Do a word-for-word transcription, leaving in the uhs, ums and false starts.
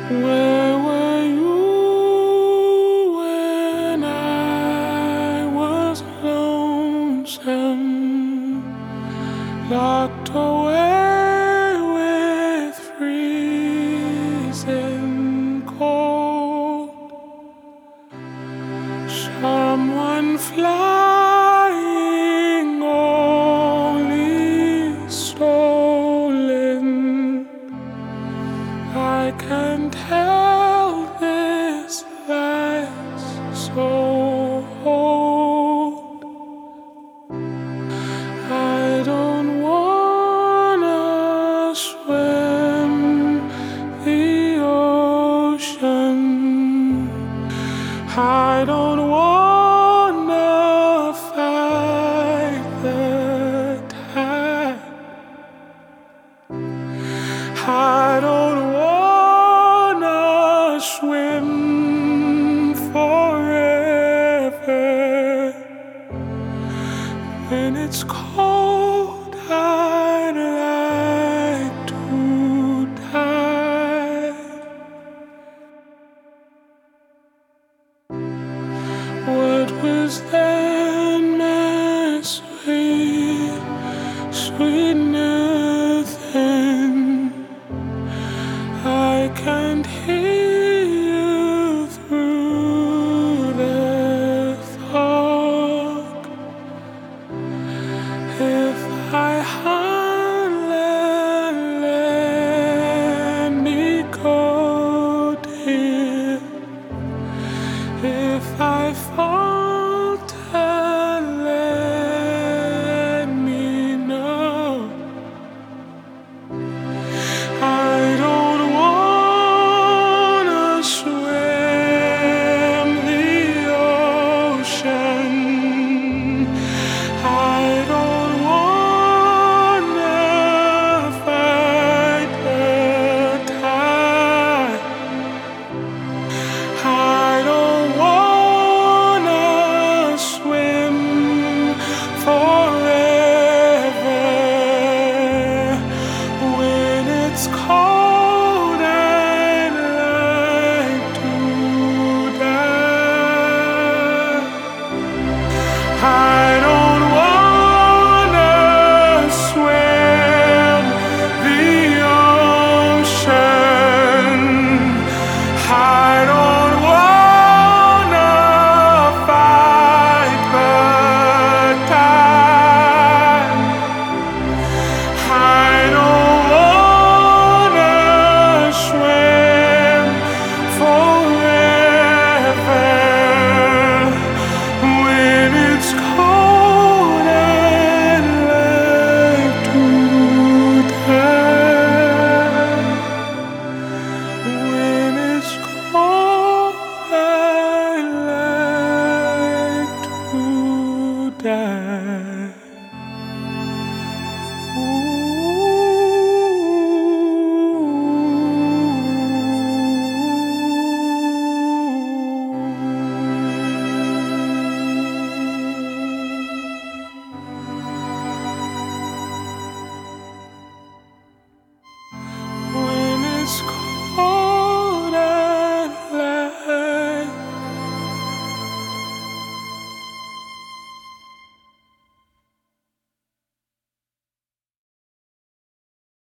Where were you when I was lonesome, locked away with freezing cold? Someone flying, only stolen. I can tell this life's so old. I don't wanna swim the ocean. I don't wanna fight the tide. I don't wanna swim forever. When it's cold, I'd like to die. What was then meant sweet, sweetness?